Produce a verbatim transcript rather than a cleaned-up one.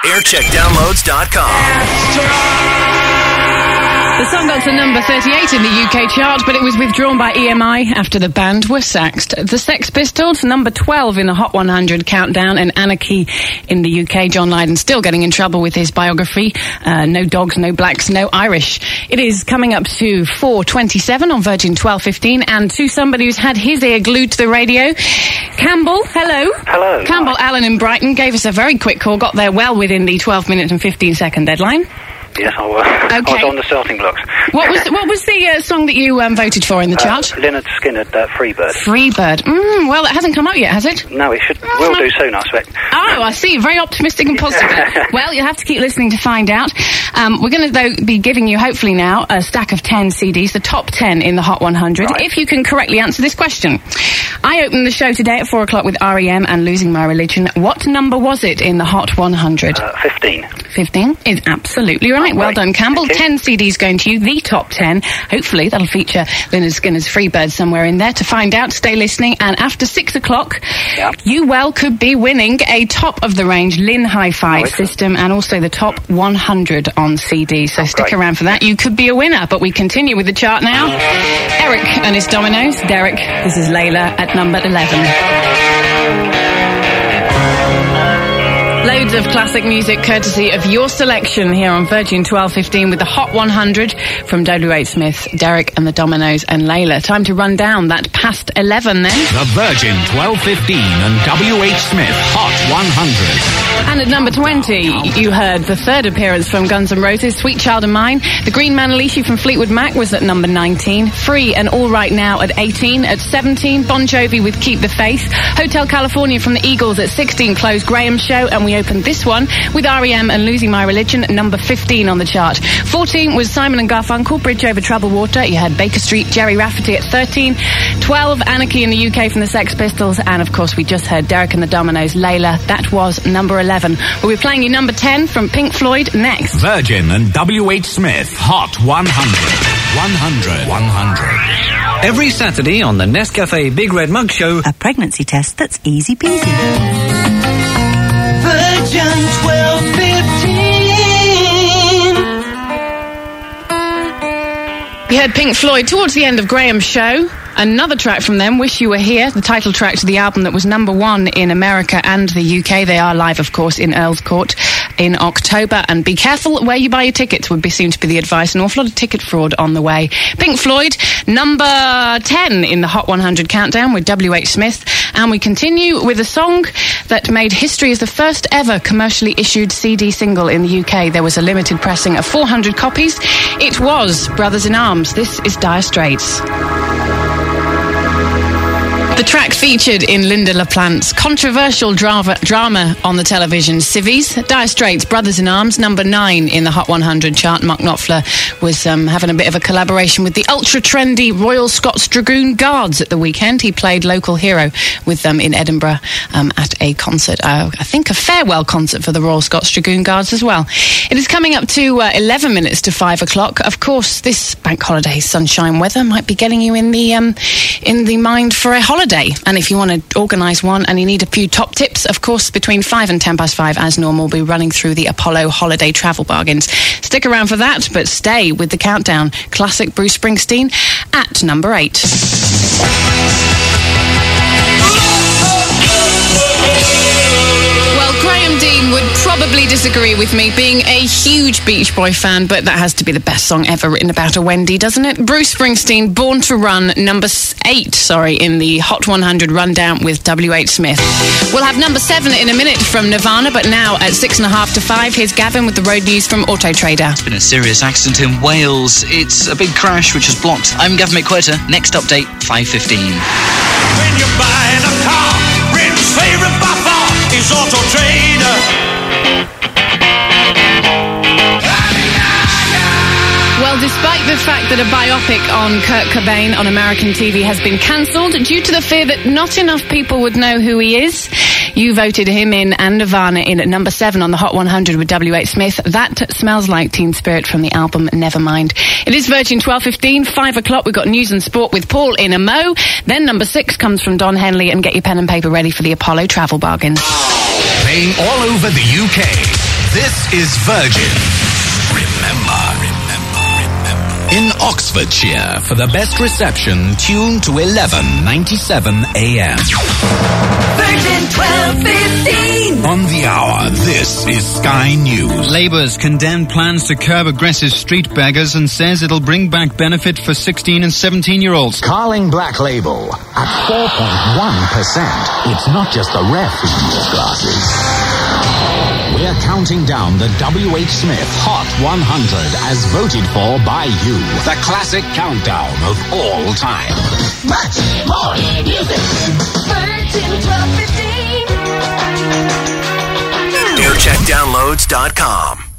aircheck downloads dot com. The song got to number thirty-eight in the U K chart, but it was withdrawn by E M I after the band were sacked. The Sex Pistols, number twelve in the Hot one hundred countdown, and Anarchy in the U K. John Lydon still getting in trouble with his biography. Uh, no dogs, no blacks, no Irish. It is coming up to four twenty-seven on Virgin twelve fifteen, and to somebody who's had his ear glued to the radio, Campbell, hello. Hello. Campbell Hi. Allen in Brighton gave us a very quick call, got there well within the twelve minute and fifteen second deadline. Yes, I was. Okay. I was on the starting blocks. What was what was the uh, song that you um, voted for in the chart? Uh, Lynyrd Skynyrd, uh, Freebird. Freebird. Mm, well, it hasn't come up yet, has it? No, it should. Will do soon, I expect. Oh, I see. Very optimistic and positive. Well, you'll have to keep listening to find out. Um, we're going to, though, be giving you, hopefully now, a stack of ten C Ds, the top ten in the Hot one hundred, right. if you can correctly answer this question. I opened the show today at four o'clock with R E M and Losing My Religion. What number was it in the Hot one hundred? Uh, fifteen. fifteen is absolutely right. Oh, well right. done, Campbell. Thank you. ten C Ds going to you, the top ten. Hopefully that'll feature Lynyrd Skynyrd's Freebird somewhere in there. To find out, stay listening. And after six o'clock, Yep. you well could be winning a top-of-the-range Lynn Hi-Fi Oh, system and also the top one hundred on C D. So stick great. around for that. You could be a winner. But we continue with the chart now. Eric and his Dominoes. Derek, this is Layla at number eleven. Loads of classic music courtesy of your selection here on Virgin twelve fifteen with the Hot one hundred from W H Smith, Derek and the Dominoes and Layla. Time to run down that past eleven then. The Virgin twelve fifteen and W H Smith Hot one hundred. And at number twenty, you heard the third appearance from Guns N' Roses, Sweet Child of Mine. The Green Man Alicia from Fleetwood Mac was at number nineteen. Free and All Right Now at eighteen. At seventeen, Bon Jovi with Keep the Faith. Hotel California from the Eagles at sixteen, closed Graham's Show, and we opened this one with R E M and Losing My Religion, number fifteen on the chart. fourteen was Simon and Garfunkel, Bridge Over Troubled Water. You had Baker Street, Jerry Rafferty at thirteen. twelve, Anarchy in the U K from the Sex Pistols. And of course, we just heard Derek and the Dominoes, Layla. That was number eleven. We'll be playing you number ten from Pink Floyd next. Virgin and W H Smith Hot one hundred. one hundred. one hundred. Every Saturday on the Nescafe Big Red Mug Show, a pregnancy test that's easy peasy. Virgin twelve fifteen. We heard Pink Floyd towards the end of Graham's Show. Another track from them, Wish You Were Here, the title track to the album that was number one in America and the U K. They are live, of course, in Earl's Court in October. And be careful where you buy your tickets would be soon to be the advice. An awful lot of ticket fraud on the way. Pink Floyd, number ten in the Hot one hundred countdown with W H Smith. And we continue with a song that made history as the first ever commercially issued C D single in the U K. There was a limited pressing of four hundred copies. It was Brothers in Arms. This is Dire Straits. The track featured in Linda LaPlante's controversial drama, drama on the television, Civvies. Dire Straits, Brothers in Arms, number nine in the Hot one hundred chart. Mark Knopfler was um, having a bit of a collaboration with the ultra-trendy Royal Scots Dragoon Guards at the weekend. He played local hero with them in Edinburgh um, at a concert. Uh, I think a farewell concert for the Royal Scots Dragoon Guards as well. It is coming up to uh, eleven minutes to five o'clock. Of course, this bank holiday sunshine weather might be getting you in the um, in the mind for a holiday. And if you want to organise one and you need a few top tips, of course, between five and ten past five, as normal, we'll be running through the Apollo holiday travel bargains. Stick around for that, but stay with the countdown. Classic Bruce Springsteen at number eight. Well, Graham Dean would probably disagree with me, being a huge Beach Boy fan, but that has to be the best song ever written about a Wendy, doesn't it? Bruce Springsteen, Born to Run, number eight, sorry, in the Hot one hundred rundown with W H Smith. We'll have number seven in a minute from Nirvana, but now at six and a half to five, here's Gavin with the road news from Auto Trader. There's been a serious accident in Wales. It's a big crash which has blocked. I'm Gavin McQuarter. Next update, five fifteen. When you're buying a car, Britain's favorite by far is Auto Trader. Well, despite the fact that a biopic on Kurt Cobain on American T V has been cancelled due to the fear that not enough people would know who he is, you voted him in and Nirvana in at number seven on the Hot one hundred with W H Smith. That Smells Like Teen Spirit from the album Nevermind. It is Virgin twelve fifteen, five o'clock. We've got news and sport with Paul in a mo. Then number six comes from Don Henley, and get your pen and paper ready for the Apollo travel bargains. Playing all over the U K. This is Virgin. Remember, remember, remember. In Oxfordshire, for the best reception, tune to eleven ninety-seven A M. Virgin twelve fifteen. On the hour, this is Sky News. Labour's condemned plans to curb aggressive street beggars and says it'll bring back benefit for sixteen and seventeen-year-olds. Carling Black Label at four point one percent. It's not just the ref who uses glasses. We're counting down the W H Smith Hot one hundred as voted for by you. The classic countdown of all time. Much more music. Virgin twelve fifteen. aircheck downloads dot com.